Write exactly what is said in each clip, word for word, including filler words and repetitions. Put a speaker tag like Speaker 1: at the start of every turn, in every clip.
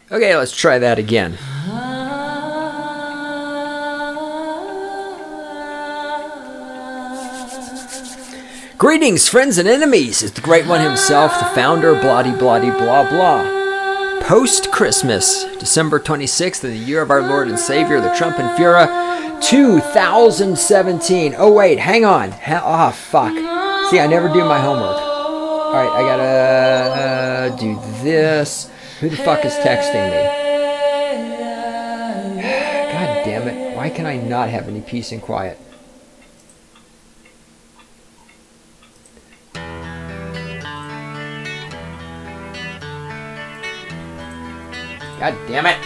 Speaker 1: Okay, let's try that again. Greetings, friends and enemies. It's the Great One himself, the founder, bloody, bloody, blah, blah. Post-Christmas, December twenty-sixth, in the year of our Lord and Savior, the Trump and Fura, two thousand seventeen. Oh, wait, hang on. Ha- oh, fuck. See, I never do my homework. All right, I gotta uh, do this. Who the fuck is texting me? God damn it. Why can I not have any peace and quiet? God damn it.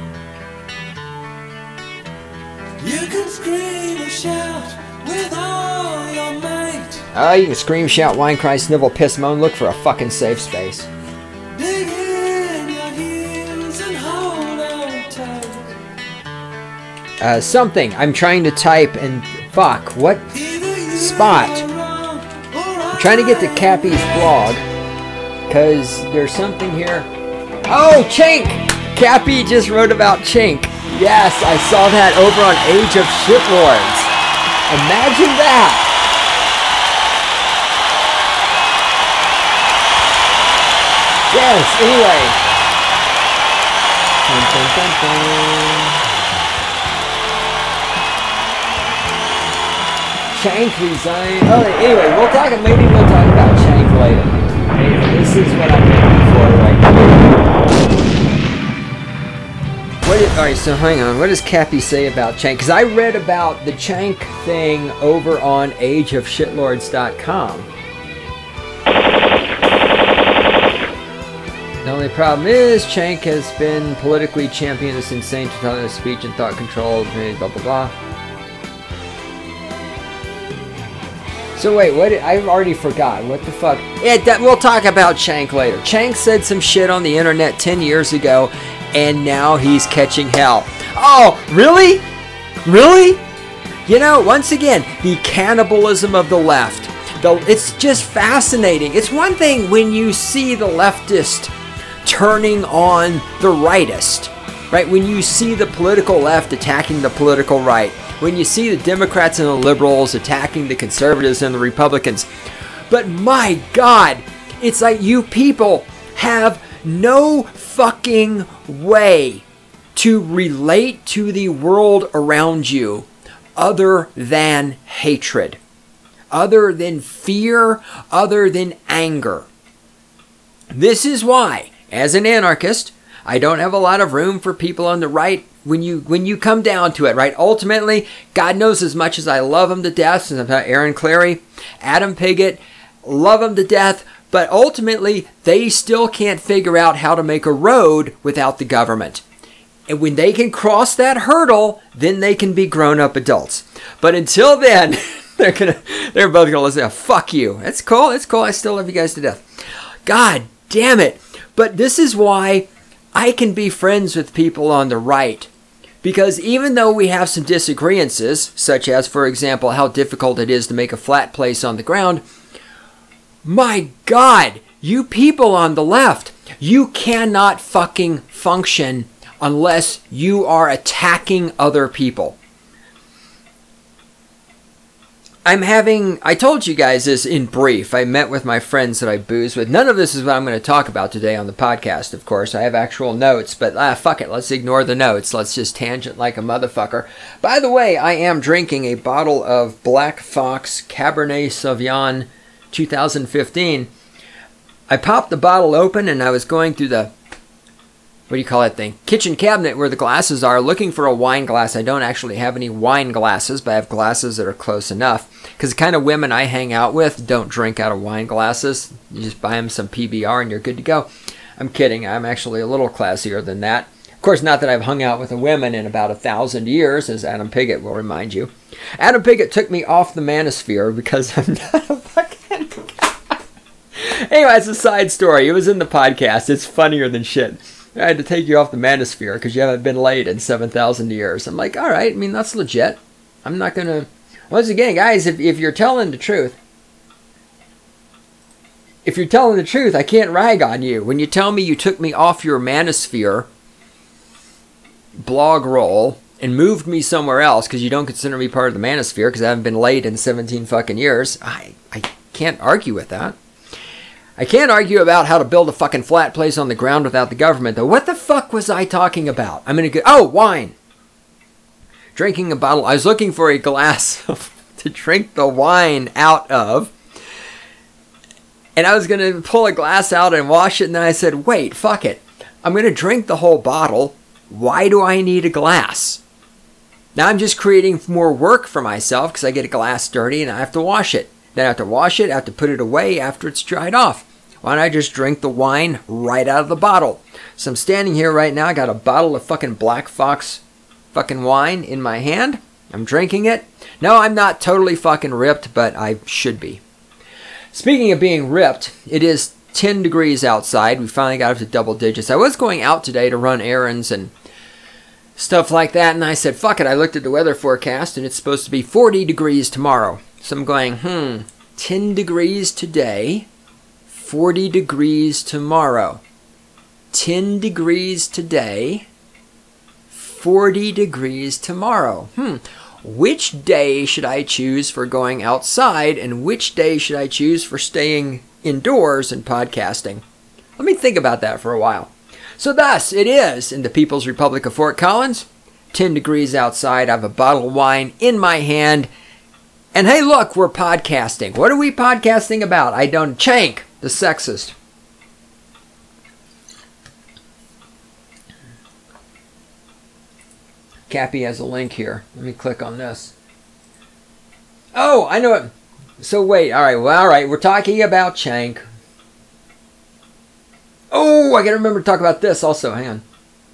Speaker 1: You can scream and shout with all your might. Oh, you can scream, shout, whine, cry, snivel, piss, moan. Look for a fucking safe space. Dig in your heels and hold on tight. Uh, something. I'm trying to type and fuck. What spot? I'm trying to get to Cappy's blog because there's something here. Oh, Chink! Cappy just wrote about Chink. Yes, I saw that over on Age of Shitlords. Imagine that. Yes, anyway. Dun, dun, dun, dun. Chank resigned. Oh, anyway, we'll talk. Maybe we'll talk about Chank later. Anyway, this is what I'm looking for right now. What is, all right, so hang on. What does Cappy say about Chank? Because I read about the Chank thing over on age of shitlords dot com. The only problem is Chank has been politically championing this insane totalitarian speech and thought control, blah, blah, blah. So wait, what? Did, I already forgot. What the fuck? Yeah, that, we'll talk about Chank later. Chank said some shit on the internet ten years ago, and now he's catching hell. Oh, really? Really? You know, once again, the cannibalism of the left. The, it's just fascinating. It's one thing when you see the leftist turning on the rightist, right? When you see the political left attacking the political right. When you see the Democrats and the liberals attacking the conservatives and the Republicans. But my God, it's like you people have no fucking way to relate to the world around you other than hatred, other than fear, other than anger. This is why, as an anarchist, I don't have a lot of room for people on the right. When you when you come down to it, right? Ultimately, God knows as much as I love him to death, since I'm talking Aaron Clarey, Adam Piggott, love him to death, but ultimately, they still can't figure out how to make a road without the government. And when they can cross that hurdle, then they can be grown-up adults. But until then, they're gonna they're both gonna listen. Fuck you. That's cool. That's cool. I still love you guys to death. God damn it. But this is why I can be friends with people on the right. Because even though we have some disagreements, such as, for example, how difficult it is to make a flat place on the ground, my God, you people on the left, you cannot fucking function unless you are attacking other people. I'm having, I told you guys this in brief. I met with my friends that I booze with. None of this is what I'm going to talk about today on the podcast, of course. I have actual notes, but ah, fuck it. Let's ignore the notes. Let's just tangent like a motherfucker. By the way, I am drinking a bottle of Black Fox Cabernet Sauvignon two thousand fifteen. I popped the bottle open and I was going through the, what do you call that thing? Kitchen cabinet where the glasses are, looking for a wine glass. I don't actually have any wine glasses, but I have glasses that are close enough. Because the kind of women I hang out with don't drink out of wine glasses. You just buy them some P B R and you're good to go. I'm kidding. I'm actually a little classier than that. Of course, not that I've hung out with a woman in about a thousand years, as Adam Piggott will remind you. Adam Piggott took me off the manosphere because I'm not a fucking... Anyway, it's a side story. It was in the podcast. It's funnier than shit. I had to take you off the manosphere because you haven't been laid in seven thousand years. I'm like, all right, I mean, that's legit. I'm not going to... Once again, guys, if, if you're telling the truth, if you're telling the truth, I can't rag on you. When you tell me you took me off your manosphere, blog roll and moved me somewhere else because you don't consider me part of the manosphere because I haven't been laid in seventeen fucking years, I, I can't argue with that. I can't argue about how to build a fucking flat place on the ground without the government, though. What the fuck was I talking about? I'm gonna go. Oh, wine. Drinking a bottle. I was looking for a glass to drink the wine out of. And I was gonna pull a glass out and wash it, and then I said, wait, fuck it. I'm gonna drink the whole bottle. Why do I need a glass? Now I'm just creating more work for myself because I get a glass dirty and I have to wash it. Then I have to wash it, I have to put it away after it's dried off. Why don't I just drink the wine right out of the bottle? So I'm standing here right now, I got a bottle of fucking Black Fox fucking wine in my hand. I'm drinking it. No, I'm not totally fucking ripped, but I should be. Speaking of being ripped, it is ten degrees outside. We finally got up to double digits. I was going out today to run errands and stuff like that, and I said, fuck it. I looked at the weather forecast, and it's supposed to be forty degrees tomorrow. So I'm going, hmm, ten degrees today, forty degrees tomorrow. ten degrees today, forty degrees tomorrow. Hmm, which day should I choose for going outside, and which day should I choose for staying indoors and podcasting? Let me think about that for a while. So thus, it is in the People's Republic of Fort Collins, ten degrees outside, I have a bottle of wine in my hand, and hey look, we're podcasting. What are we podcasting about? I don't, Chank, the sexist. Cappy has a link here. Let me click on this. Oh, I know it. So wait, alright, well, alright, we're talking about Chank. Oh, I gotta remember to talk about this also. Hang on.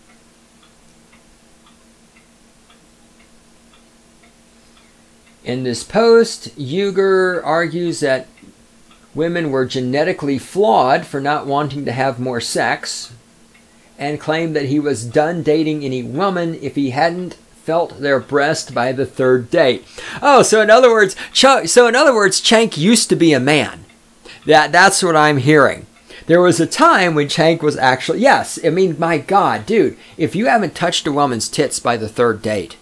Speaker 1: In this post, Uyghur argues that women were genetically flawed for not wanting to have more sex and claimed that he was done dating any woman if he hadn't felt their breast by the third date. Oh, so in other words, Ch- so in other words, Chank used to be a man. That that's what I'm hearing. There was a time when Chank was actually, yes, I mean, my God, dude, if you haven't touched a woman's tits by the third date,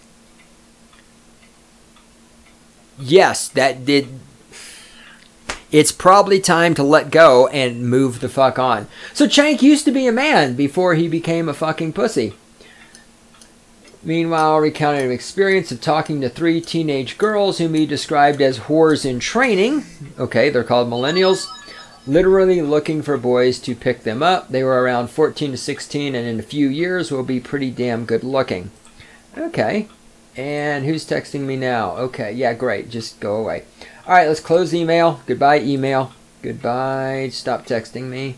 Speaker 1: yes, that did, it's probably time to let go and move the fuck on. So Chank used to be a man before he became a fucking pussy. Meanwhile, recounted an experience of talking to three teenage girls whom he described as whores in training. Okay, they're called millennials. Literally looking for boys to pick them up. They were around fourteen to sixteen and in a few years will be pretty damn good looking. Okay. And who's texting me now? Okay, yeah, great. Just go away. Alright, let's close email. Goodbye, email. Goodbye. Stop texting me.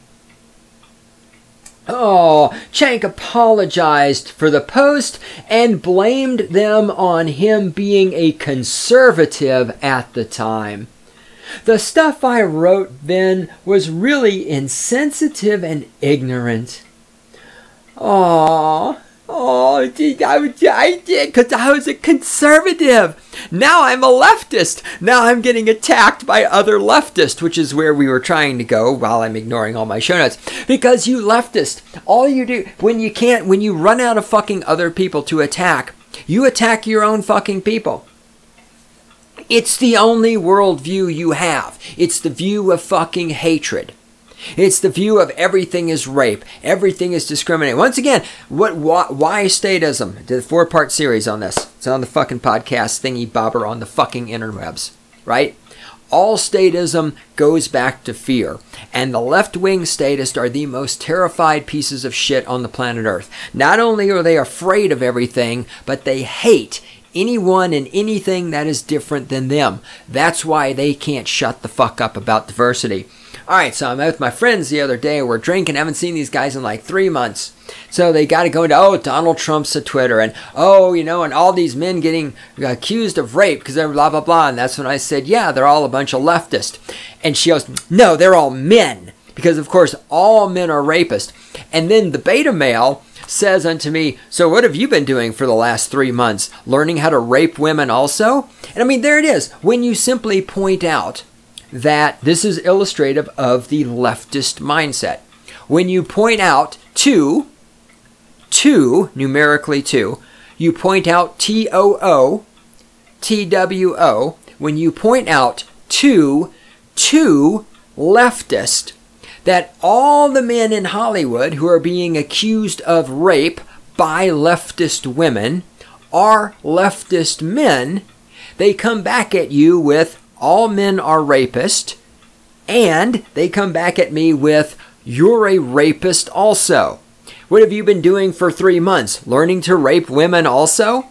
Speaker 1: Oh, Chank apologized for the post and blamed them on him being a conservative at the time. The stuff I wrote then was really insensitive and ignorant. Aww. Oh, I did because I was a conservative. Now I'm a leftist. Now I'm getting attacked by other leftists, which is where we were trying to go while I'm ignoring all my show notes. Because you leftist, all you do, when you can't, when you run out of fucking other people to attack, you attack your own fucking people. It's the only worldview you have. It's the view of fucking hatred. It's the view of everything is rape. Everything is discrimination. Once again, what why, why statism? Did a four-part series on this. It's on the fucking podcast thingy bobber on the fucking interwebs. Right? All statism goes back to fear. And the left-wing statists are the most terrified pieces of shit on the planet Earth. Not only are they afraid of everything, but they hate anyone and anything that is different than them. That's why they can't shut the fuck up about diversity. Alright, so I'm out with my friends the other day. We're drinking. I haven't seen these guys in like three months. So they got to go into, oh, Donald Trump's a Twitter. And, oh, you know, and all these men getting accused of rape because they're blah, blah, blah. And that's when I said, yeah, they're all a bunch of leftists. And she goes, no, they're all men. Because, of course, all men are rapists. And then the beta male says unto me, so what have you been doing for the last three months? Learning how to rape women also? And I mean, there it is. When you simply point out that this is illustrative of the leftist mindset. When you point out two, two, numerically two, you point out T O O, T W O, when you point out to two leftists, that all the men in Hollywood who are being accused of rape by leftist women are leftist men, they come back at you with all men are rapists, and they come back at me with you're a rapist also. What have you been doing for three months? Learning to rape women also?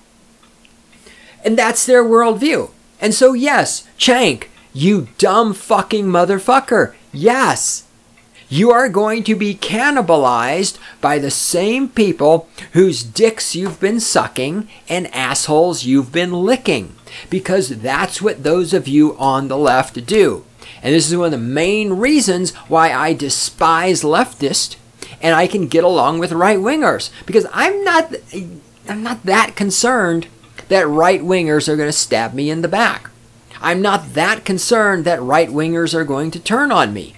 Speaker 1: And that's their worldview. And so yes, Cenk, you dumb fucking motherfucker, yes, you are going to be cannibalized by the same people whose dicks you've been sucking and assholes you've been licking. Because that's what those of you on the left do. And this is one of the main reasons why I despise leftists and I can get along with right-wingers. Because I'm not, I'm not that concerned that right-wingers are going to stab me in the back. I'm not that concerned that right-wingers are going to turn on me.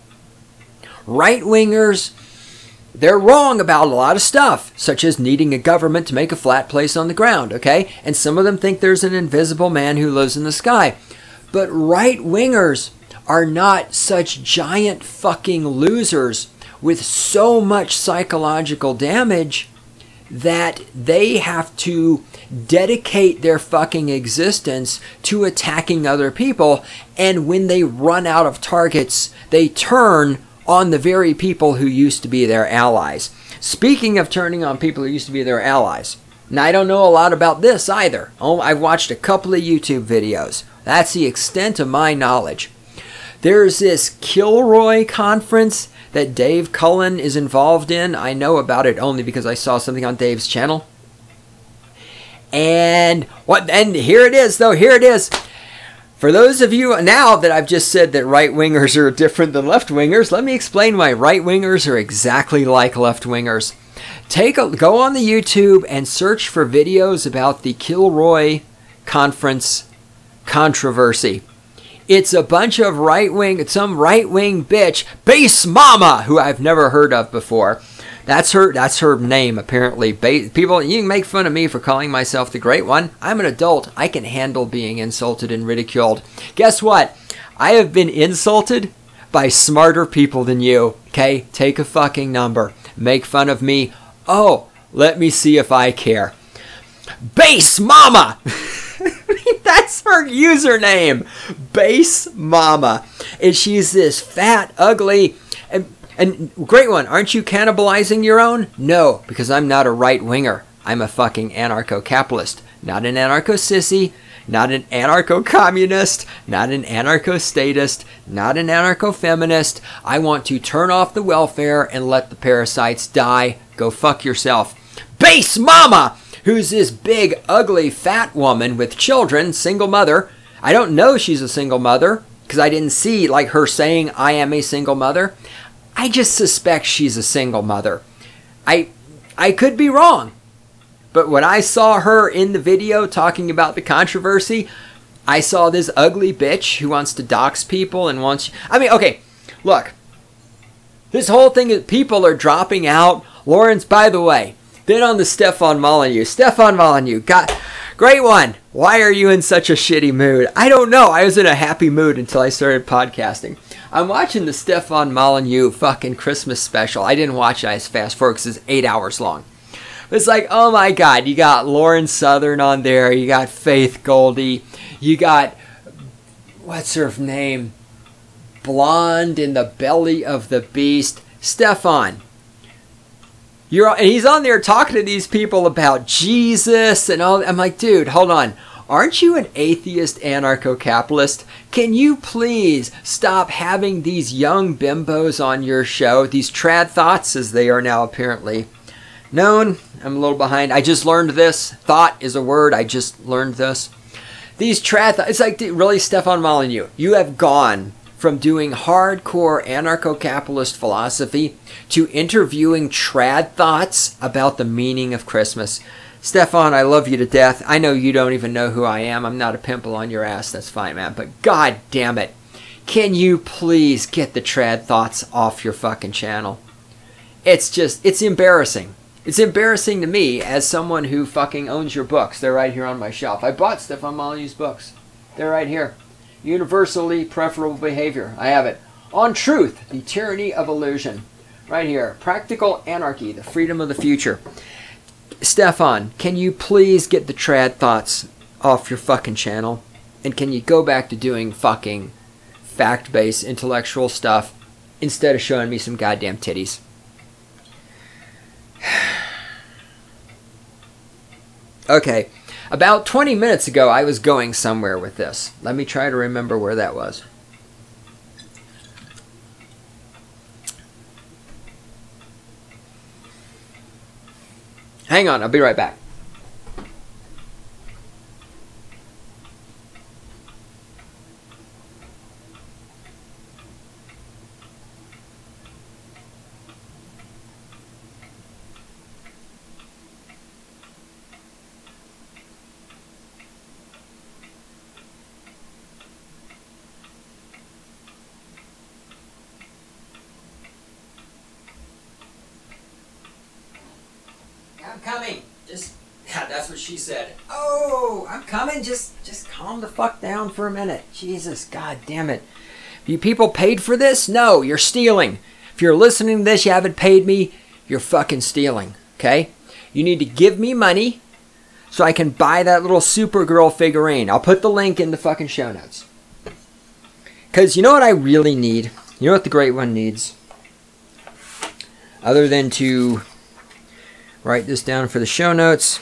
Speaker 1: Right-wingers, they're wrong about a lot of stuff, such as needing a government to make a flat place on the ground, okay? And some of them think there's an invisible man who lives in the sky. But right-wingers are not such giant fucking losers with so much psychological damage that they have to dedicate their fucking existence to attacking other people. And when they run out of targets, they turn on the very people who used to be their allies. Speaking of turning on people who used to be their allies, now I don't know a lot about this either. Oh, I've watched a couple of YouTube videos. That's the extent of my knowledge. There's this Kilroy conference that Dave Cullen is involved in. I know about it only because I saw something on Dave's channel. And what? And here it is, though. Here it is. For those of you, now that I've just said that right-wingers are different than left-wingers, let me explain why right-wingers are exactly like left-wingers. Take a, go on the YouTube and search for videos about the Kilroy Conference controversy. It's a bunch of right-wing, some right-wing bitch, Base Mama, who I've never heard of before. That's her That's her name, apparently. Ba- People, you can make fun of me for calling myself the Great One. I'm an adult. I can handle being insulted and ridiculed. Guess what? I have been insulted by smarter people than you. Okay? Take a fucking number. Make fun of me. Oh, let me see if I care. Base Mama! That's her username. Base Mama. And she's this fat, ugly... and. And Great One, aren't you cannibalizing your own? No, because I'm not a right-winger. I'm a fucking anarcho-capitalist. Not an anarcho-sissy, not an anarcho-communist, not an anarcho-statist, not an anarcho-feminist. I want to turn off the welfare and let the parasites die. Go fuck yourself. Base Mama, who's this big, ugly, fat woman with children, single mother. I don't know she's a single mother because I didn't see like her saying, I am a single mother. I just suspect she's a single mother. I I could be wrong. But when I saw her in the video talking about the controversy, I saw this ugly bitch who wants to dox people and wants... I mean, okay, look. This whole thing is people are dropping out. Lawrence, by the way, then on the Stefan Molyneux. Stefan Molyneux, got... Great One, why are you in such a shitty mood? I don't know. I was in a happy mood until I started podcasting. I'm watching the Stefan Molyneux fucking Christmas special. I didn't watch it. I just fast forward because it's eight hours long. But it's like, oh my God, you got Lauren Southern on there. You got Faith Goldie. You got, what's her name? Blonde in the belly of the beast. Stefan. You're, and he's on there talking to these people about Jesus and all. I'm like, dude, hold on. Aren't you an atheist anarcho-capitalist? Can you please stop having these young bimbos on your show? These trad thoughts, as they are now apparently known. I'm a little behind. I just learned this. Thought is a word. I just learned this. These trad thoughts. It's like, really, Stefan Molyneux, you have gone from doing hardcore anarcho-capitalist philosophy to interviewing trad thoughts about the meaning of Christmas. Stefan, I love you to death. I know you don't even know who I am. I'm not a pimple on your ass. That's fine, man. But god damn it. Can you please get the trad thoughts off your fucking channel? It's just, it's embarrassing. It's embarrassing to me as someone who fucking owns your books. They're right here on my shelf. I bought Stefan Molyneux's books. They're right here. Universally Preferable Behavior. I have it. On Truth, The Tyranny of Illusion. Right here. Practical Anarchy, The Freedom of the Future. Stefan, can you please get the trad thoughts off your fucking channel? And can you go back to doing fucking fact-based intellectual stuff instead of showing me some goddamn titties? Okay, about twenty minutes ago I was going somewhere with this. Let me try to remember where that was. Hang on, I'll be right back. I'm coming. Just, yeah, that's what she said. Oh, I'm coming. Just, just calm the fuck down for a minute. Jesus, god damn it. You people paid for this? No, you're stealing. If you're listening to this, you haven't paid me, you're fucking stealing, okay? You need to give me money so I can buy that little Supergirl figurine. I'll put the link in the fucking show notes. Because you know what I really need? You know what the Great One needs? Other than to write this down for the show notes.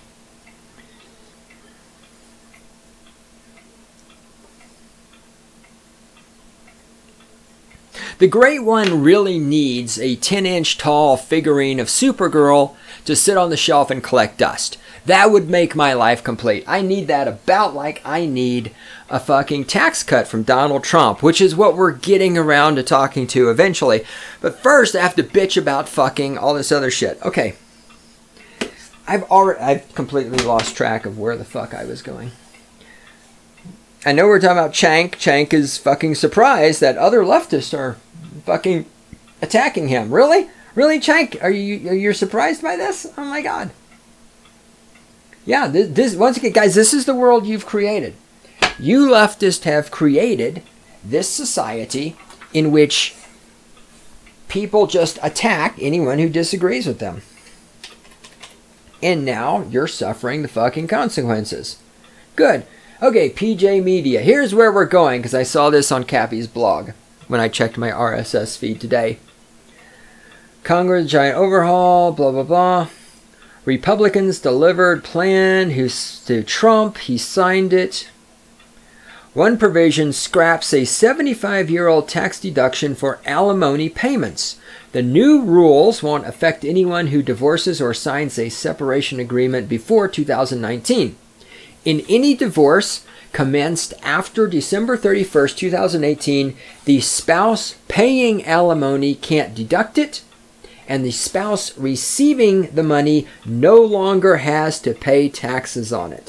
Speaker 1: The Great One really needs a ten inch tall figurine of Supergirl to sit on the shelf and collect dust. That would make my life complete. I need that about like I need a fucking tax cut from Donald Trump, which is what we're getting around to talking to eventually. But first, I have to bitch about fucking all this other shit. Okay. I've already, I've completely lost track of where the fuck I was going. I know we're talking about Cenk. Cenk is fucking surprised that other leftists are fucking attacking him. Really? Really, Cenk? Are you, are you surprised by this? Oh my god. Yeah, this, this, once again, guys, this is the world you've created. You leftists have created this society in which people just attack anyone who disagrees with them. And now you're suffering the fucking consequences. Good. Okay, P J Media. Here's where we're going, because I saw this on Cappy's blog when I checked my R S S feed today. Congress giant overhaul, blah, blah, blah. Republicans delivered plan who's to Trump. He signed it. One provision scraps a seventy-five-year-old tax deduction for alimony payments. The new rules won't affect anyone who divorces or signs a separation agreement before two thousand nineteen. In any divorce commenced after December thirty-first, two thousand eighteen, the spouse paying alimony can't deduct it, and the spouse receiving the money no longer has to pay taxes on it.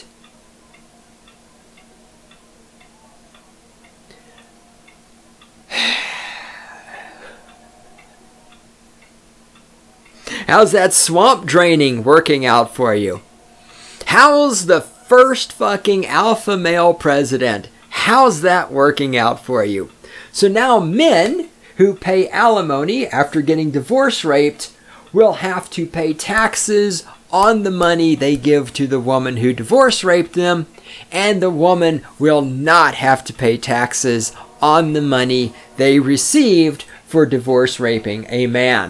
Speaker 1: How's that swamp draining working out for you? How's the first fucking alpha male president? How's that working out for you? So now men who pay alimony after getting divorce raped will have to pay taxes on the money they give to the woman who divorce raped them, and the woman will not have to pay taxes on the money they received for divorce raping a man.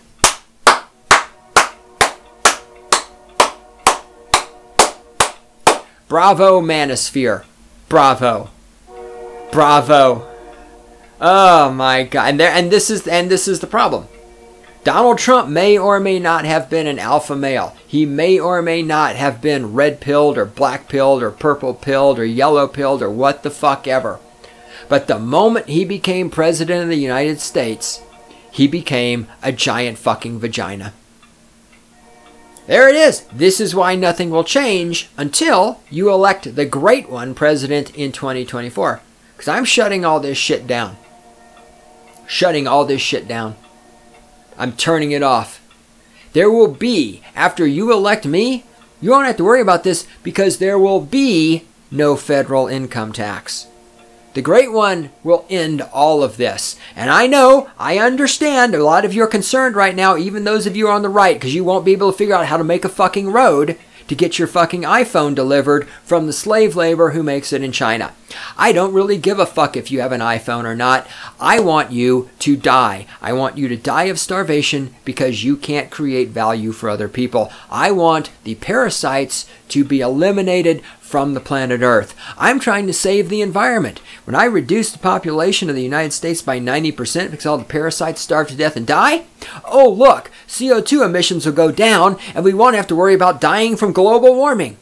Speaker 1: Bravo, Manosphere. Bravo. Bravo. Oh my god. And there and this is and this is the problem. Donald Trump may or may not have been an alpha male. He may or may not have been red-pilled or black-pilled or purple-pilled or yellow-pilled or what the fuck ever. But the moment he became president of the United States, he became a giant fucking vagina. There it is. This is why nothing will change until you elect the Great One president in twenty twenty-four. Because I'm shutting all this shit down. Shutting all this shit down. I'm turning it off. There will be, after you elect me, you won't have to worry about this because there will be no federal income tax. The Great One will end all of this. And I know, I understand, a lot of you are concerned right now, even those of you on the right, because you won't be able to figure out how to make a fucking road to get your fucking iPhone delivered from the slave labor who makes it in China. I don't really give a fuck if you have an iPhone or not. I want you to die. I want you to die of starvation because you can't create value for other people. I want the parasites to be eliminated from the planet Earth. I'm trying to save the environment. When I reduce the population of the United States by ninety percent because all the parasites starve to death and die, oh look, C O two emissions will go down and we won't have to worry about dying from global warming.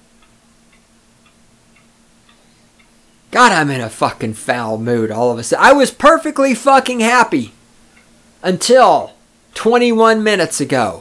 Speaker 1: God, I'm in a fucking foul mood all of a sudden. I was perfectly fucking happy until twenty-one minutes ago.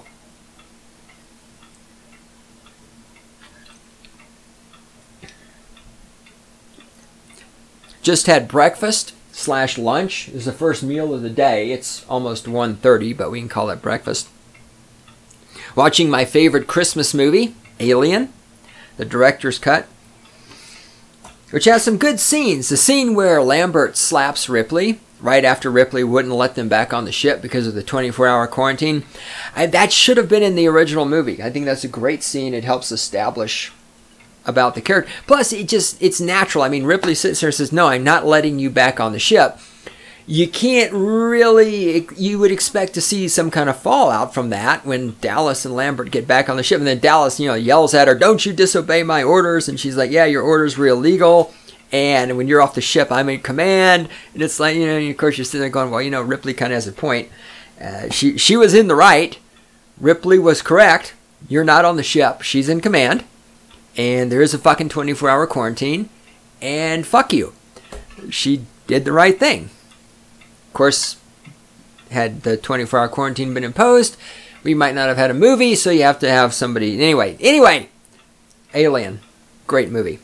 Speaker 1: Just had breakfast slash lunch. It was the first meal of the day. It's almost one thirty, but we can call it breakfast. Watching my favorite Christmas movie, Alien, the director's cut, which has some good scenes. The scene where Lambert slaps Ripley right after Ripley wouldn't let them back on the ship because of the twenty-four hour quarantine. I, that should have been in the original movie. I think that's a great scene. It helps establish about the character. Plus, it just, it's natural. I mean, Ripley sits there and says, no, I'm not letting you back on the ship. You can't really, you would expect to see some kind of fallout from that when Dallas and Lambert get back on the ship. And then Dallas, you know, yells at her, don't you disobey my orders? And she's like, yeah, your orders were illegal. And when you're off the ship, I'm in command. And it's like, you know, and of course you're sitting there going, well, you know, Ripley kind of has a point. Uh, she, she was in the right. Ripley was correct. You're not on the ship. She's in command. And there is a fucking twenty-four hour quarantine. And fuck you. She did the right thing. Of course, had the twenty-four hour quarantine been imposed, we might not have had a movie, so you have to have somebody. Anyway, anyway, Alien. Great movie.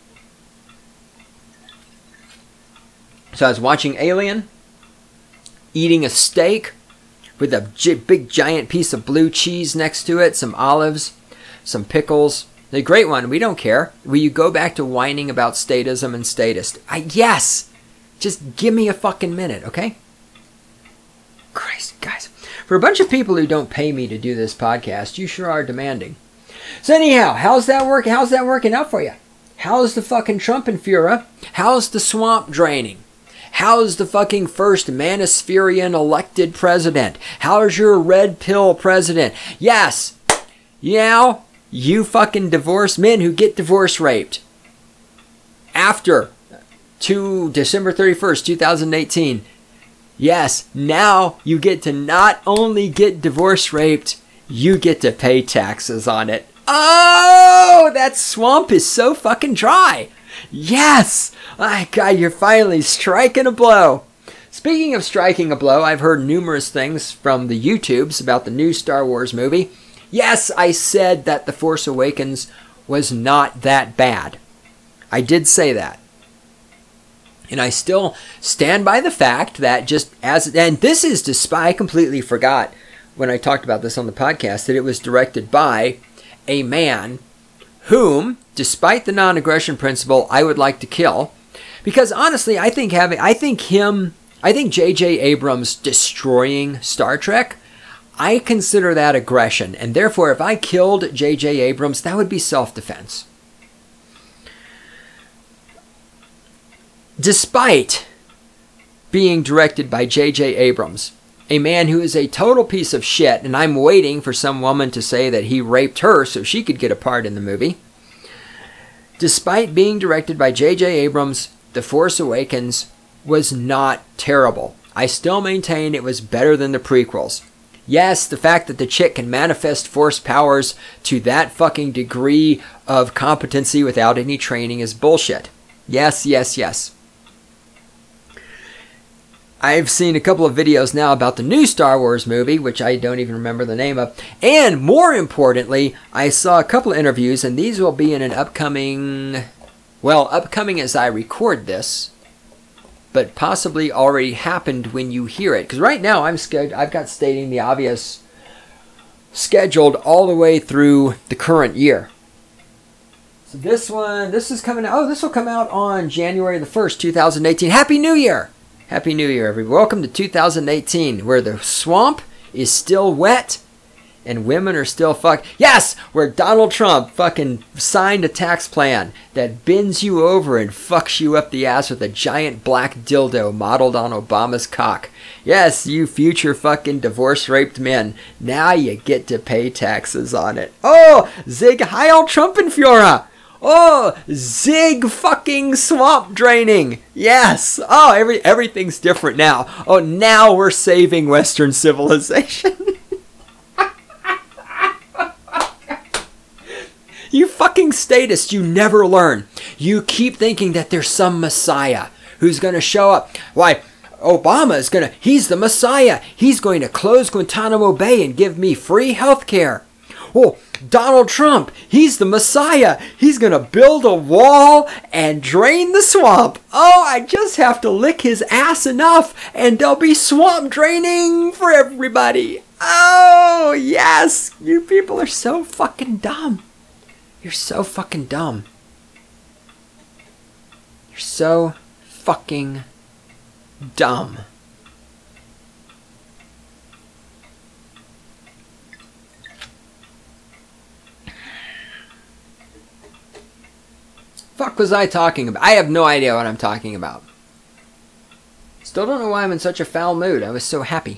Speaker 1: So I was watching Alien, eating a steak with a gi- big giant piece of blue cheese next to it, some olives, some pickles. The Great One, we don't care. Will you go back to whining about statism and statist? I, yes! Just give me a fucking minute, okay? Christ, guys. For a bunch of people who don't pay me to do this podcast, you sure are demanding. So anyhow, how's that working? How's that working out for you? How's the fucking Trumpenführer? How's the swamp draining? How's the fucking first Manispherian elected president? How's your red pill president? Yes! Yeah, you fucking divorced men who get divorce raped after to December thirty-first, twenty eighteen. Yes, now you get to not only get divorce raped, you get to pay taxes on it. Oh, that swamp is so fucking dry. Yes! My God, you're finally striking a blow. Speaking of striking a blow, I've heard numerous things from the YouTubes about the new Star Wars movie. Yes, I said that The Force Awakens was not that bad. I did say that. And I still stand by the fact that just as, and this is despite, I completely forgot when I talked about this on the podcast, that it was directed by a man whom, despite the non-aggression principle, I would like to kill. Because honestly, I think having, I think him, I think J J Abrams destroying Star Trek, I consider that aggression. And therefore, if I killed J J Abrams, that would be self-defense. Despite being directed by J J Abrams, a man who is a total piece of shit, and I'm waiting for some woman to say that he raped her so she could get a part in the movie. Despite being directed by J J Abrams, The Force Awakens was not terrible. I still maintain it was better than the prequels. Yes, the fact that the chick can manifest force powers to that fucking degree of competency without any training is bullshit. Yes, yes, yes. I've seen a couple of videos now about the new Star Wars movie, which I don't even remember the name of. And more importantly, I saw a couple of interviews, and these will be in an upcoming, well, upcoming as I record this, but possibly already happened when you hear it. Because right now I'm scared. I've got Stating the Obvious scheduled all the way through the current year. So this one, this is coming out, oh, this will come out on January the first, two thousand eighteen. Happy New Year! Happy New Year, everybody. Welcome to two thousand eighteen, where the swamp is still wet and women are still fuck. Yes, where Donald Trump fucking signed a tax plan that bends you over and fucks you up the ass with a giant black dildo modeled on Obama's cock. Yes, you future fucking divorce raped men. Now you get to pay taxes on it. Oh, Zig Heil Trumpenführer. Oh, Zig fucking swamp draining. Yes. Oh, every everything's different now. Oh, now we're saving Western civilization. You fucking statists, you never learn. You keep thinking that there's some messiah who's going to show up. Why, Obama is going to, he's the messiah. He's going to close Guantanamo Bay and give me free health care. Oh, Donald Trump, he's the messiah. He's going to build a wall and drain the swamp. Oh, I just have to lick his ass enough and there'll be swamp draining for everybody. Oh, yes. You people are so fucking dumb. You're so fucking dumb. You're so fucking dumb. Fuck was I talking about? I have no idea what I'm talking about. Still don't know why I'm in such a foul mood. I was so happy.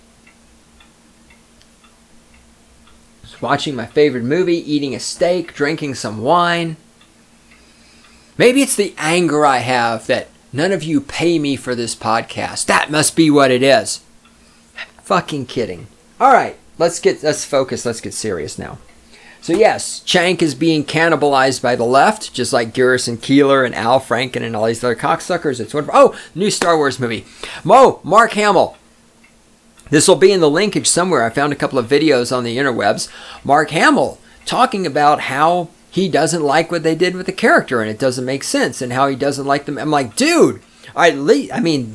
Speaker 1: Watching my favorite movie, eating a steak, drinking some wine. Maybe it's the anger I have that none of you pay me for this podcast. That must be what it is. I'm fucking kidding. All right, let's get let's focus. Let's get serious now. So yes, Chank is being cannibalized by the left, just like Garrison Keillor and Al Franken and all these other cocksuckers. It's wonderful. Oh, new Star Wars movie. Mo, Mark Hamill. This will be in the linkage somewhere. I found a couple of videos on the interwebs. Mark Hamill talking about how he doesn't like what they did with the character and it doesn't make sense and how he doesn't like them. I'm like, dude, I, I mean,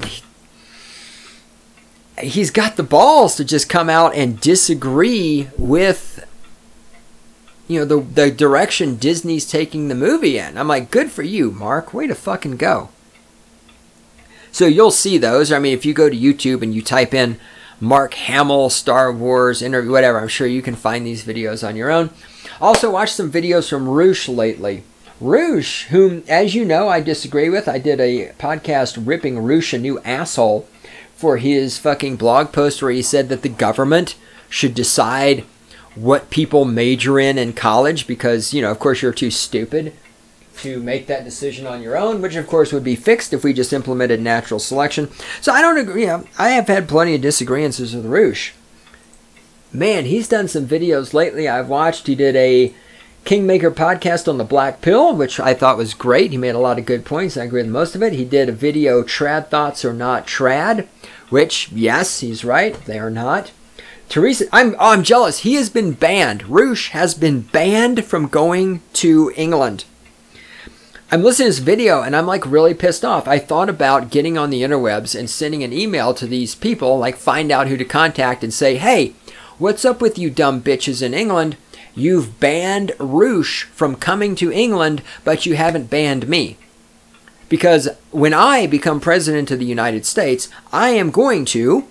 Speaker 1: he's got the balls to just come out and disagree with, you know, the, the direction Disney's taking the movie in. I'm like, good for you, Mark. Way to fucking go. So you'll see those. I mean, if you go to YouTube and you type in Mark Hamill, Star Wars, interview, whatever. I'm sure you can find these videos on your own. Also, watch some videos from Roosh lately. Roosh, whom, as you know, I disagree with. I did a podcast ripping Roosh a new asshole for his fucking blog post where he said that the government should decide what people major in in college because, you know, of course, you're too stupid to make that decision on your own, which of course would be fixed if we just implemented natural selection. So I don't agree. You know, I have had plenty of disagreements with Roosh. Man, he's done some videos lately I've watched. He did a Kingmaker podcast on the Black Pill, which I thought was great. He made a lot of good points. I agree with most of it. He did a video, Trad Thoughts Are Not Trad, which, yes, he's right. They are not. Teresa, I'm, oh, I'm jealous. He has been banned. Roosh has been banned from going to England. I'm listening to this video and I'm like really pissed off. I thought about getting on the interwebs and sending an email to these people, like find out who to contact and say, hey, what's up with you dumb bitches in England? You've banned Roosh from coming to England, but you haven't banned me. Because when I become president of the United States, I am going to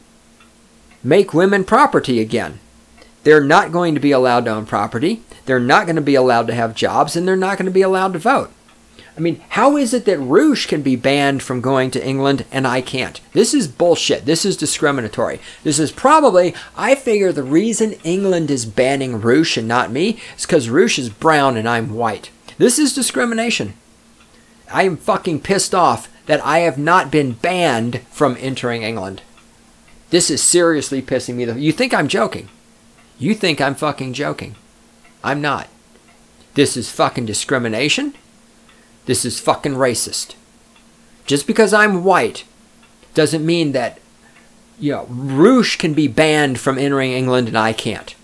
Speaker 1: make women property again. They're not going to be allowed to own property. They're not going to be allowed to have jobs, and they're not going to be allowed to vote. I mean, how is it that Roosh can be banned from going to England and I can't? This is bullshit. This is discriminatory. This is probably, I figure the reason England is banning Roosh and not me is because Roosh is brown and I'm white. This is discrimination. I am fucking pissed off that I have not been banned from entering England. This is seriously pissing me. The, you think I'm joking. You think I'm fucking joking. I'm not. This is fucking discrimination. This is fucking racist. Just because I'm white doesn't mean that, you know, Roosh can be banned from entering England and I can't.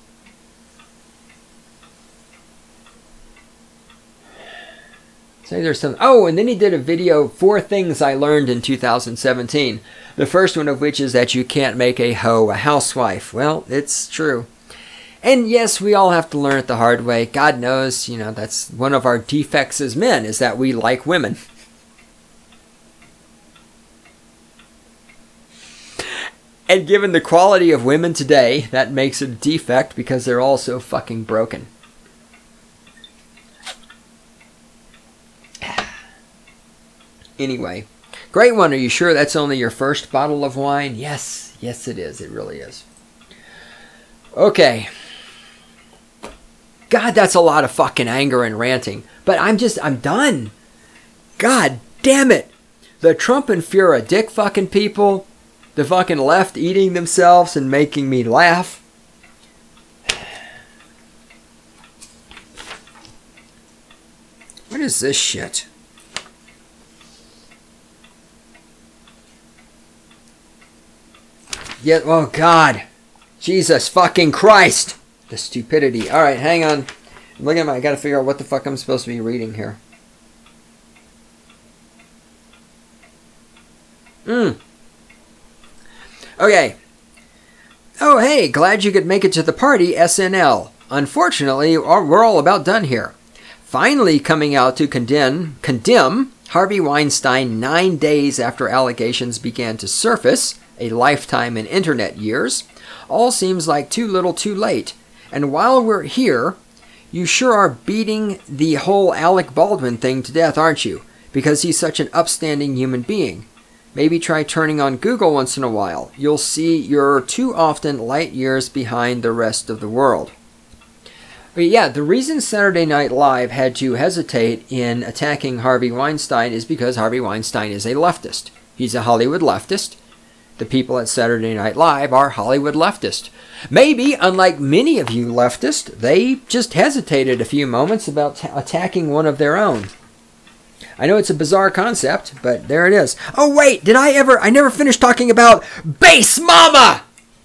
Speaker 1: Say there's some. Oh, and then he did a video, four things I learned in two thousand seventeen. The first one of which is that you can't make a hoe a housewife. Well, it's true. And yes, we all have to learn it the hard way. God knows, you know, that's one of our defects as men, is that we like women. And given the quality of women today, that makes it a defect because they're all so fucking broken. Anyway, great one. Are you sure that's only your first bottle of wine? Yes, yes it is. It really is. Okay. God, that's a lot of fucking anger and ranting. But I'm just, I'm done. God damn it. The Trump and Fuhrer dick fucking people. The fucking left eating themselves and making me laugh. What is this shit? Yeah, oh God. Jesus fucking Christ. The stupidity. Alright, hang on. I'm looking at my, I gotta figure out what the fuck I'm supposed to be reading here. Hmm. Okay. Oh, hey, glad you could make it to the party, S N L. Unfortunately, we're all about done here. Finally coming out to condemn, condemn Harvey Weinstein nine days after allegations began to surface, a lifetime in internet years, all seems like too little too late. And while we're here, you sure are beating the whole Alec Baldwin thing to death, aren't you? Because he's such an upstanding human being. Maybe try turning on Google once in a while. You'll see you're too often light years behind the rest of the world. But yeah, the reason Saturday Night Live had to hesitate in attacking Harvey Weinstein is because Harvey Weinstein is a leftist. He's a Hollywood leftist. The people at Saturday Night Live are Hollywood leftist. Maybe, unlike many of you leftists, they just hesitated a few moments about t- attacking one of their own. I know it's a bizarre concept, but there it is. Oh wait, did I ever, I never finished talking about Base Mama!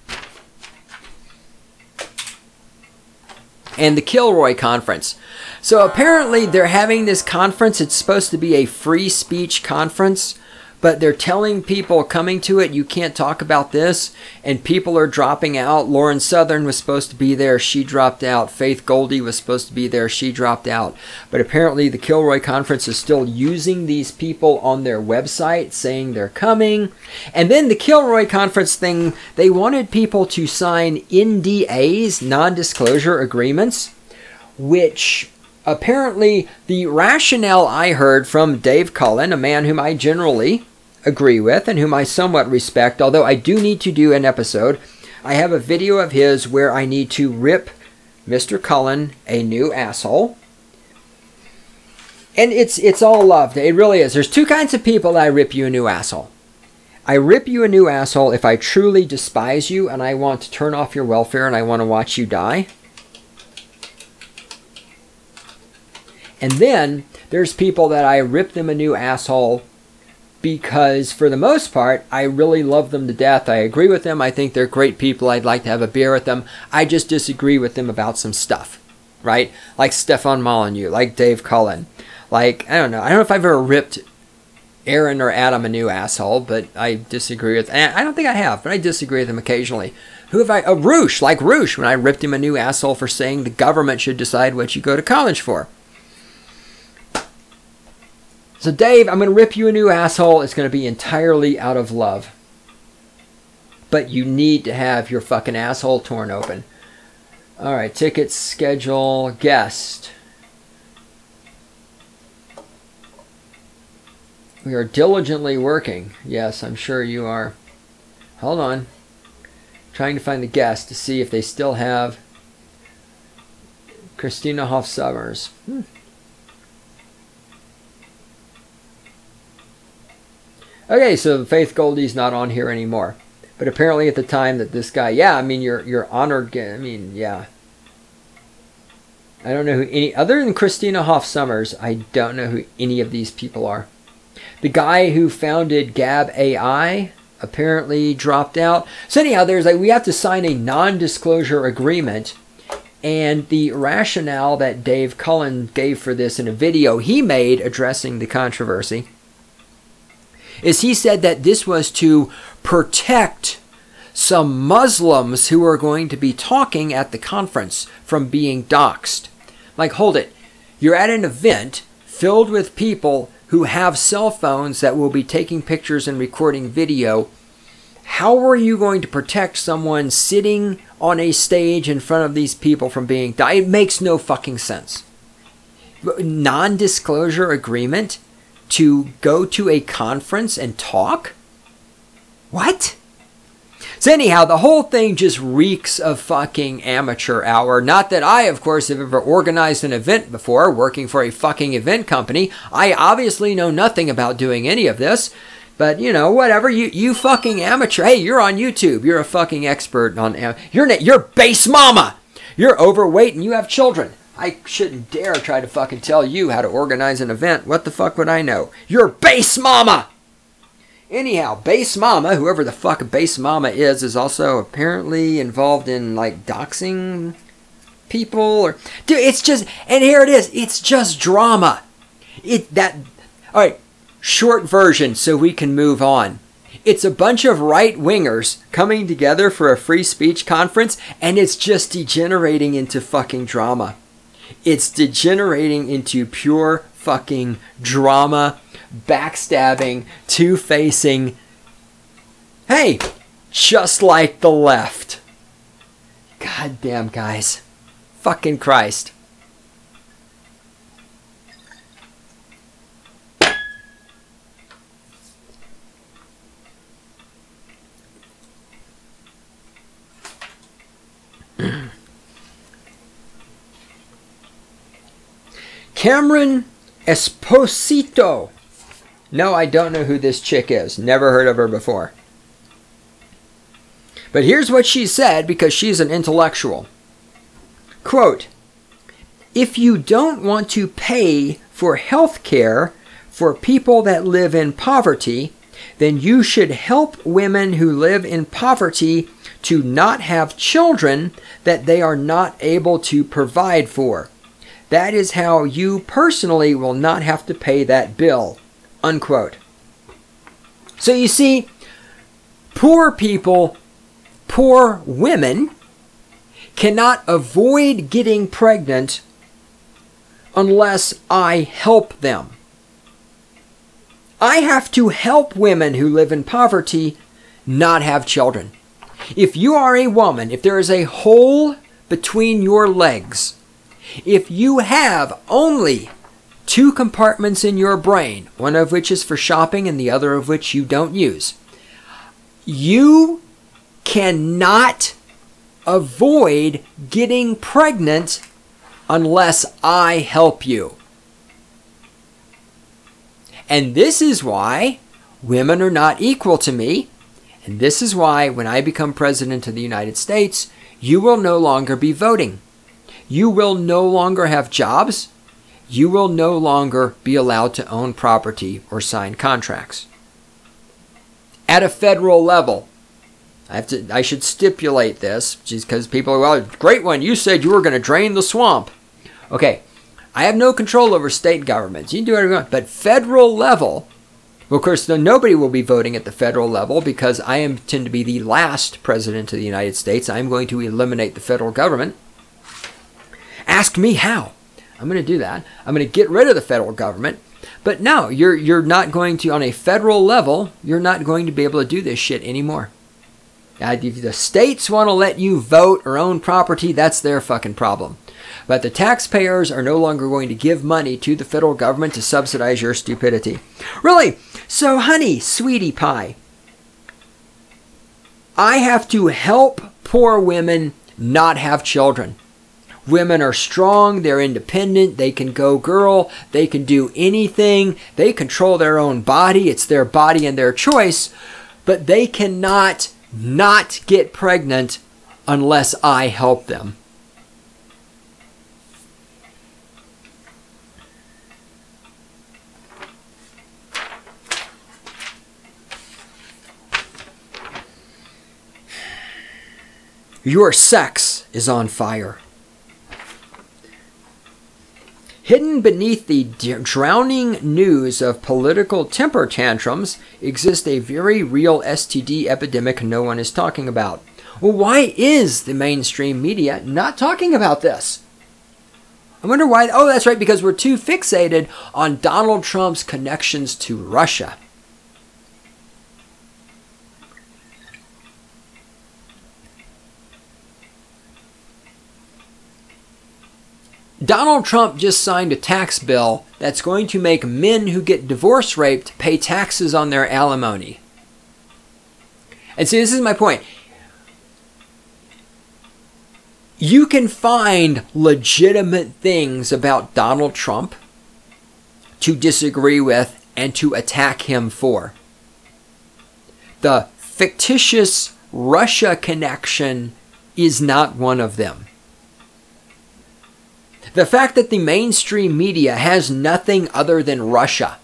Speaker 1: And the Kilroy Conference. So apparently they're having this conference. It's supposed to be a free speech conference, but they're telling people coming to it, you can't talk about this, and people are dropping out. Lauren Southern was supposed to be there. She dropped out. Faith Goldie was supposed to be there. She dropped out. But apparently the Kilroy Conference is still using these people on their website, saying they're coming. And then the Kilroy Conference thing, they wanted people to sign N D As, non-disclosure agreements, which apparently the rationale I heard from Dave Cullen, a man whom I generally agree with and whom I somewhat respect, although I do need to do an episode. I have a video of his where I need to rip Mister Cullen a new asshole. And it's it's all love. It really is. There's two kinds of people that I rip you a new asshole. I rip you a new asshole if I truly despise you and I want to turn off your welfare and I want to watch you die. And then there's people that I rip them a new asshole because for the most part, I really love them to death. I agree with them. I think they're great people. I'd like to have a beer with them. I just disagree with them about some stuff, right? Like Stefan Molyneux, like Dave Cullen. Like, I don't know. I don't know if I've ever ripped Aaron or Adam a new asshole, but I disagree with, and I don't think I have, but I disagree with them occasionally. Who have I, uh, Roosh, like Roosh, when I ripped him a new asshole for saying the government should decide what you go to college for. So Dave, I'm going to rip you a new asshole. It's going to be entirely out of love. But you need to have your fucking asshole torn open. Alright, tickets, schedule, guest. We are diligently working. Yes, I'm sure you are. Hold on. Trying to find the guest to see if they still have Christina Hoff Sommers. Hmm. Okay, so Faith Goldie's not on here anymore. But apparently at the time that this guy, yeah, I mean, you're you're honored, I mean, yeah. I don't know who any, other than Christina Hoff Sommers, I don't know who any of these people are. The guy who founded Gab A I apparently dropped out. So anyhow, there's like, we have to sign a non-disclosure agreement. And the rationale that Dave Cullen gave for this in a video he made addressing the controversy is he said that this was to protect some Muslims who are going to be talking at the conference from being doxxed. Like, hold it. You're at an event filled with people who have cell phones that will be taking pictures and recording video. How are you going to protect someone sitting on a stage in front of these people from being doxxed? It makes no fucking sense. Non-disclosure agreement to go to a conference and talk? What? So anyhow, the whole thing just reeks of fucking amateur hour. Not that I, of course, have ever organized an event before, working for a fucking event company. I obviously know nothing about doing any of this. But, you know, whatever. You you fucking amateur. Hey, you're on YouTube. You're a fucking expert on... You're, you're base mama. You're overweight and you have children. I shouldn't dare try to fucking tell you how to organize an event. What the fuck would I know? You're base mama. Anyhow, base mama, whoever the fuck base mama is, is also apparently involved in, like, doxing people. Or dude, it's just... And here it is. It's just drama. It that... All right. Short version so we can move on. It's a bunch of right-wingers coming together for a free speech conference, and it's just degenerating into fucking drama. It's degenerating into pure fucking drama, backstabbing, two-facing. Hey, just like the left. God damn, guys. Fucking Christ. Cameron Esposito. No, I don't know who this chick is. Never heard of her before. But here's what she said, because she's an intellectual. Quote, if you don't want to pay for health care for people that live in poverty, then you should help women who live in poverty to not have children that they are not able to provide for. That is how you personally will not have to pay that bill. Unquote. So you see, poor people, poor women, cannot avoid getting pregnant unless I help them. I have to help women who live in poverty not have children. If you are a woman, if there is a hole between your legs, if you have only two compartments in your brain, one of which is for shopping and the other of which you don't use, you cannot avoid getting pregnant unless I help you. And this is why women are not equal to me. And this is why when I become president of the United States, you will no longer be voting. You will no longer have jobs. You will no longer be allowed to own property or sign contracts. At a federal level, I have to. I should stipulate this, because people are, well, great one, you said you were going to drain the swamp. Okay, I have no control over state governments. You can do whatever you want. But federal level, well, of course, nobody will be voting at the federal level because I intend to be the last president of the United States. I'm going to eliminate the federal government. Ask me how. I'm going to do that. I'm going to get rid of the federal government. But no, you're you're not going to, on a federal level, you're not going to be able to do this shit anymore. Uh, if the states want to let you vote or own property, that's their fucking problem. But the taxpayers are no longer going to give money to the federal government to subsidize your stupidity. Really? So, honey, sweetie pie, I have to help poor women not have children. Women are strong, they're independent, they can go girl, they can do anything, they control their own body, it's their body and their choice, but they cannot not get pregnant unless I help them. Your sex is on fire. Hidden beneath the drowning news of political temper tantrums exists a very real S T D epidemic no one is talking about. Well, why is the mainstream media not talking about this? I wonder why. Oh, that's right, because we're too fixated on Donald Trump's connections to Russia. Donald Trump just signed a tax bill that's going to make men who get divorce raped pay taxes on their alimony. And see, this is my point. You can find legitimate things about Donald Trump to disagree with and to attack him for. The fictitious Russia connection is not one of them. The fact that the mainstream media has nothing other than Russia.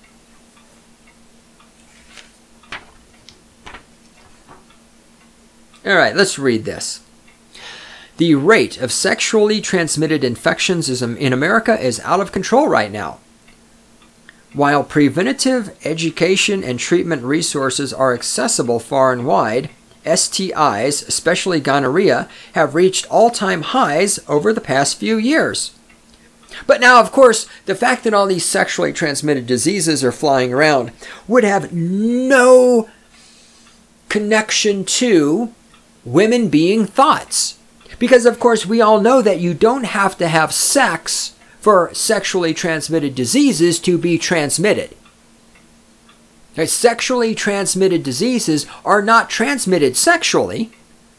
Speaker 1: All right, let's read this. The rate of sexually transmitted infections is, in America is out of control right now. While preventative education and treatment resources are accessible far and wide, S T Is, especially gonorrhea, have reached all-time highs over the past few years. But now, of course, the fact that all these sexually transmitted diseases are flying around would have no connection to women being thoughts. Because, of course, we all know that you don't have to have sex for sexually transmitted diseases to be transmitted. Now, sexually transmitted diseases are not transmitted sexually.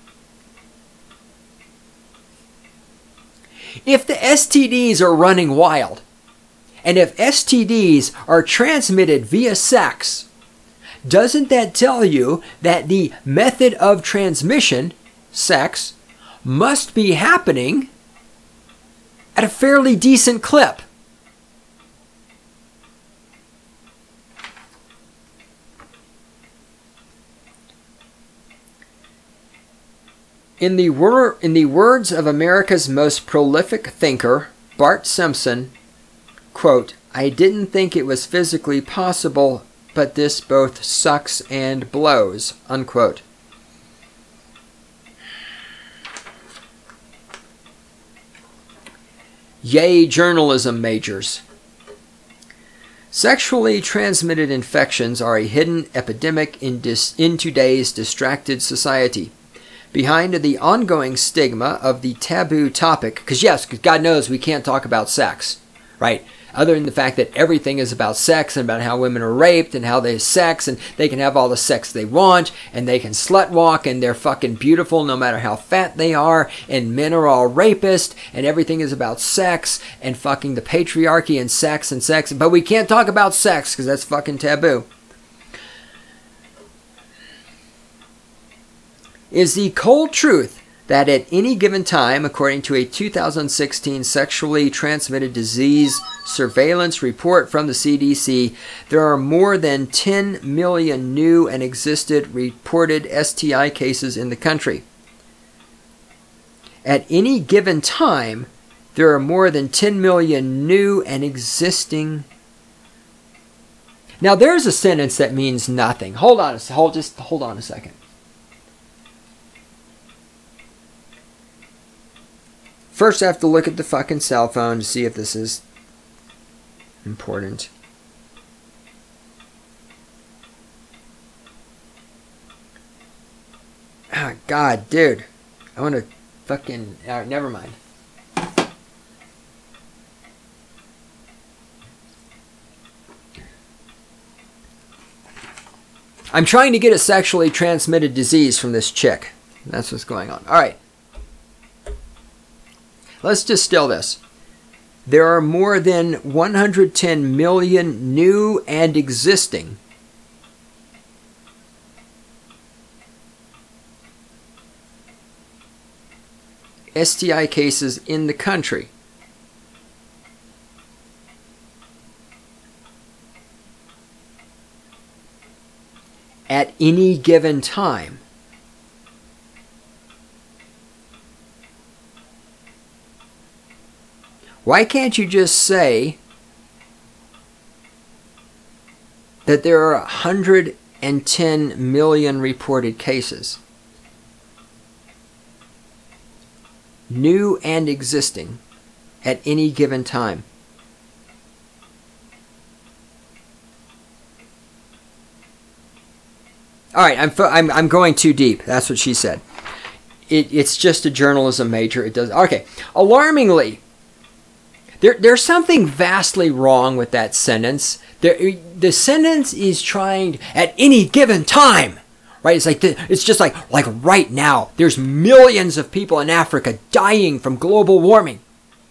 Speaker 1: If the S T Ds are running wild, and if S T Ds are transmitted via sex, doesn't that tell you that the method of transmission, sex, must be happening at a fairly decent clip? In the, wor- in the words of America's most prolific thinker, Bart Simpson, quote, "I didn't think it was physically possible, but this both sucks and blows," unquote. Yay, journalism majors. Sexually transmitted infections are a hidden epidemic in, dis- in today's distracted society. Behind the ongoing stigma of the taboo topic, because yes, because God knows we can't talk about sex, right? Other than the fact that everything is about sex and about how women are raped and how they have sex and they can have all the sex they want and they can slut walk and they're fucking beautiful no matter how fat they are and men are all rapists and everything is about sex and fucking the patriarchy and sex and sex. But we can't talk about sex because that's fucking taboo. Is the cold truth that at any given time, according to a two thousand sixteen sexually transmitted disease surveillance report from the C D C, there are more than ten million new and existed reported S T I cases in the country. At any given time, there are more than ten million new and existing. Now there's a sentence that means nothing. Hold on, a, hold just hold on a second. First, I have to look at the fucking cell phone to see if this is important. Ah, God, dude. I want to fucking... Uh, never mind. I'm trying to get a sexually transmitted disease from this chick. That's what's going on. All right. Let's distill this. There are more than one hundred ten million new and existing S T I cases in the country. At any given time. Why can't you just say that there are one hundred ten million reported cases, new and existing, at any given time? All right, I'm, I'm, I'm going too deep. That's what she said. It, it's just a journalism major. It does. Okay. Alarmingly, there, there's something vastly wrong with that sentence. There, the sentence is trying at any given time, right? It's like the, it's just like like right now. There's millions of people in Africa dying from global warming.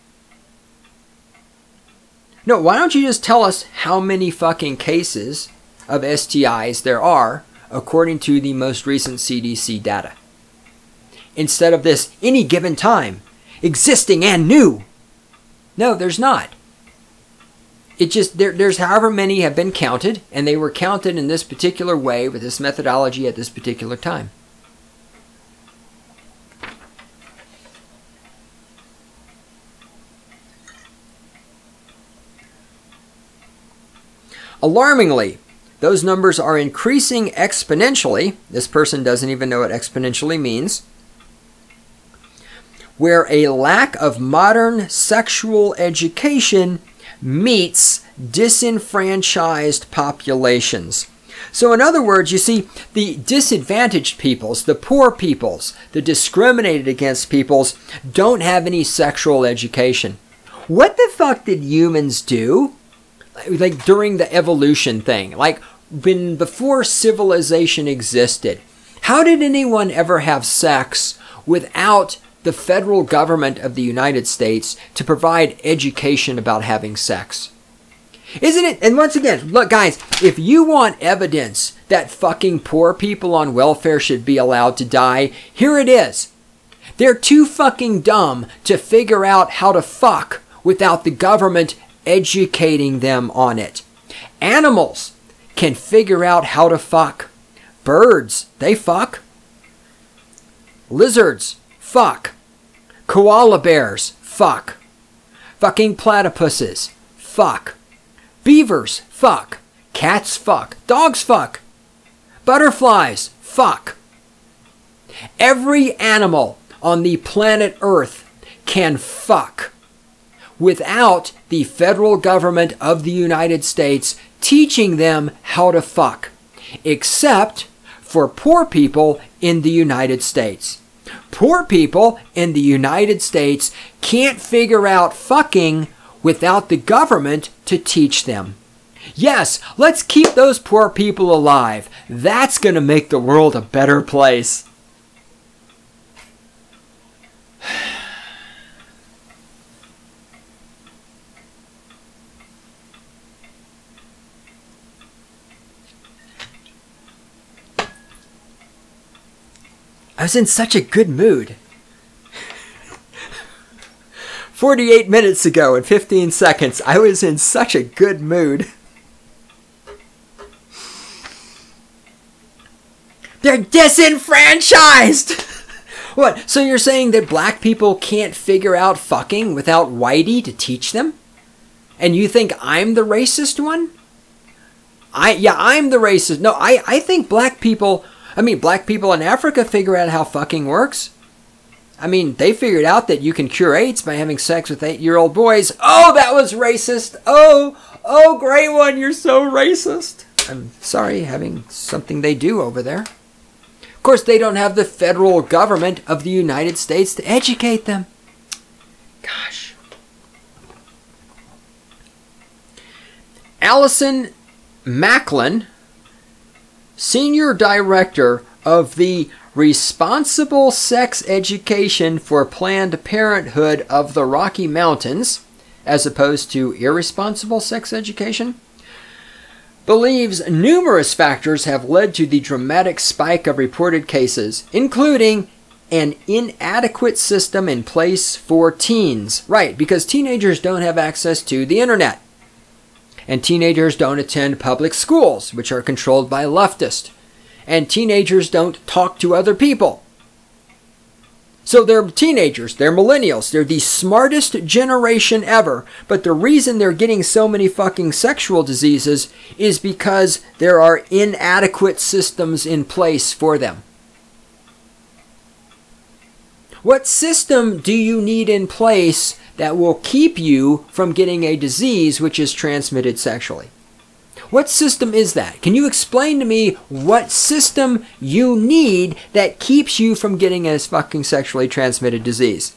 Speaker 1: No, why don't you just tell us how many fucking cases of S T Is there are according to the most recent C D C data? Instead of this any given time, existing and new. No, there's not. It just, there, there's however many have been counted, and they were counted in this particular way with this methodology at this particular time. Alarmingly, those numbers are increasing exponentially. This person doesn't even know what exponentially means. Where a lack of modern sexual education meets disenfranchised populations. So in other words, you see, the disadvantaged peoples, the poor peoples, the discriminated against peoples don't have any sexual education. What the fuck did humans do? Like during the evolution thing, like when before civilization existed, how did anyone ever have sex without the federal government of the United States to provide education about having sex? Isn't it? And once again, look guys, if you want evidence that fucking poor people on welfare should be allowed to die, here it is. They're too fucking dumb to figure out how to fuck without the government educating them on it. Animals can figure out how to fuck. Birds, they fuck. Lizards, fuck. Koala bears, fuck. Fucking platypuses, fuck. Beavers, fuck. Cats, fuck. Dogs, fuck. Butterflies, fuck. Every animal on the planet Earth can fuck without the federal government of the United States teaching them how to fuck, except for poor people in the United States. Poor people in the United States can't figure out fucking without the government to teach them. Yes, let's keep those poor people alive. That's going to make the world a better place. I was in such a good mood. forty-eight minutes ago and fifteen seconds, I was in such a good mood. They're disenfranchised! What? So you're saying that black people can't figure out fucking without Whitey to teach them? And you think I'm the racist one? I yeah, I'm the racist. No, I, I think black people... I mean, black people in Africa figure out how fucking works. I mean, they figured out that you can cure AIDS by having sex with eight-year-old boys. Oh, that was racist. Oh, oh, great one. You're so racist. I'm sorry, having something they do over there. Of course, they don't have the federal government of the United States to educate them. Gosh. Allison Macklin, Senior Director of the Responsible Sex Education for Planned Parenthood of the Rocky Mountains, as opposed to irresponsible sex education, believes numerous factors have led to the dramatic spike of reported cases, including an inadequate system in place for teens. Right, because teenagers don't have access to the internet. And teenagers don't attend public schools, which are controlled by leftists. And teenagers don't talk to other people. So they're teenagers, they're millennials, they're the smartest generation ever. But the reason they're getting so many fucking sexual diseases is because there are inadequate systems in place for them. What system do you need in place that will keep you from getting a disease which is transmitted sexually? What system is that? Can you explain to me what system you need that keeps you from getting a fucking sexually transmitted disease?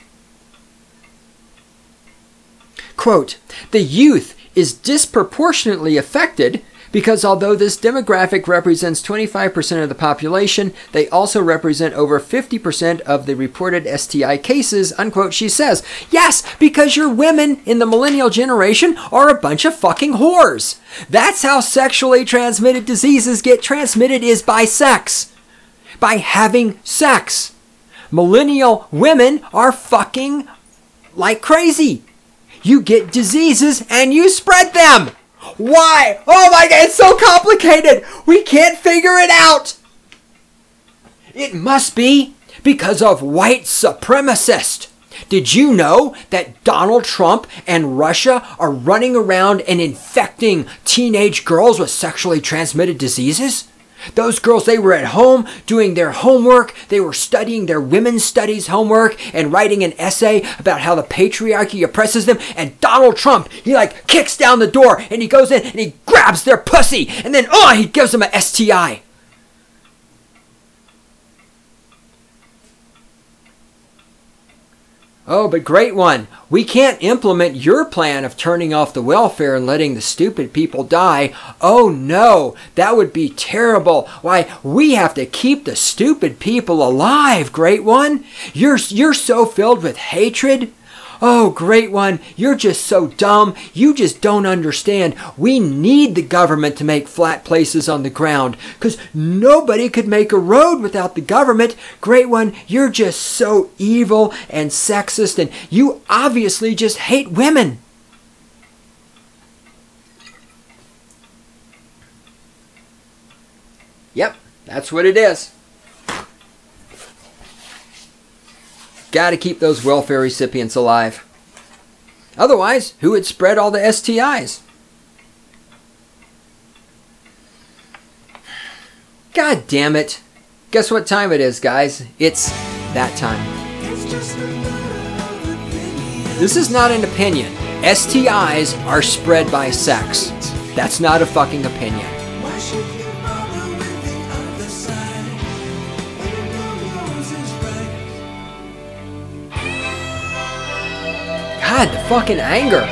Speaker 1: Quote, the youth is disproportionately affected because although this demographic represents twenty-five percent of the population, they also represent over fifty percent of the reported S T I cases, unquote, she says. Yes, because your women in the millennial generation are a bunch of fucking whores. That's how sexually transmitted diseases get transmitted, is by sex. By having sex. Millennial women are fucking like crazy. You get diseases and you spread them. Why? Oh my God, it's so complicated. We can't figure it out. It must be because of white supremacists. Did you know that Donald Trump and Russia are running around and infecting teenage girls with sexually transmitted diseases? Those girls, they were at home doing their homework. They were studying their women's studies homework and writing an essay about how the patriarchy oppresses them. And Donald Trump, he like kicks down the door and he goes in and he grabs their pussy. And then, oh, he gives them an S T I. Oh, but great one. We can't implement your plan of turning off the welfare and letting the stupid people die. Oh no, that would be terrible. Why, we have to keep the stupid people alive, great one. You're, you're so filled with hatred. Oh, great one, you're just so dumb. You just don't understand. We need the government to make flat places on the ground because nobody could make a road without the government. Great one, you're just so evil and sexist, and you obviously just hate women. Yep, that's what it is. Got to keep those welfare recipients alive. Otherwise, who would spread all the S T Is? God damn it. Guess what time it is, guys? It's that time. This is not an opinion. S T Is are spread by sex. That's not a fucking opinion. God, the fucking anger.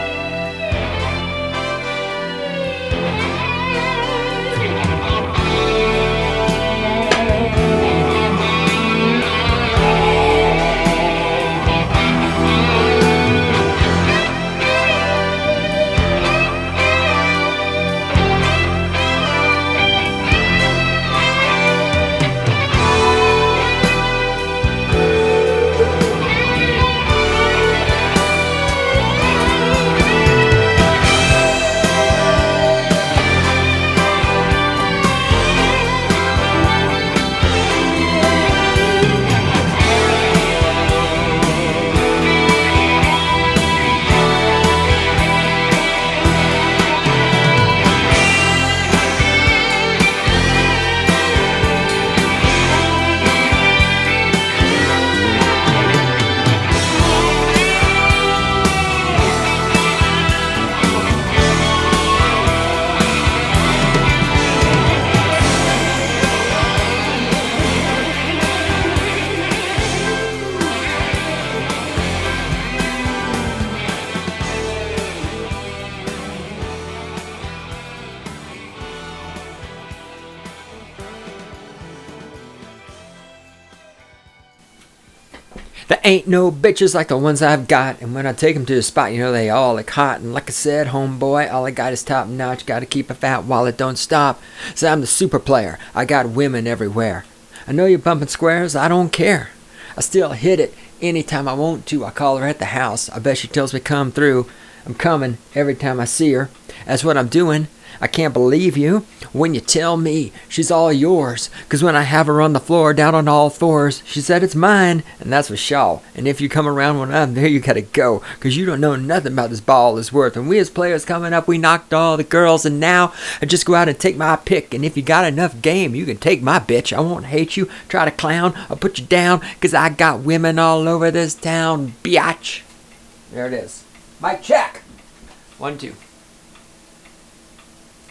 Speaker 1: There ain't no bitches like the ones I've got. And when I take them to the spot, you know, they all look hot. And like I said, homeboy, all I got is top notch. Got to keep a fat wallet, don't stop. So I'm the super player. I got women everywhere. I know you're bumping squares. I don't care. I still hit it anytime I want to. I call her at the house. I bet she tells me come through. I'm coming every time I see her. That's what I'm doing. I can't believe you. when you tell me she's all yours. Cause when I have her on the floor down on all fours, she said it's mine, and that's for sure. And if you come around when I'm there, you gotta go. Cause you don't know nothing about this ball is worth. And we as players coming up, we knocked all the girls, and now I just go out and take my pick. And if you got enough game, you can take my bitch. I won't hate you, try to clown, I'll put you down. Cause I got women all over this town, biatch. There it is. Mic check. One, two.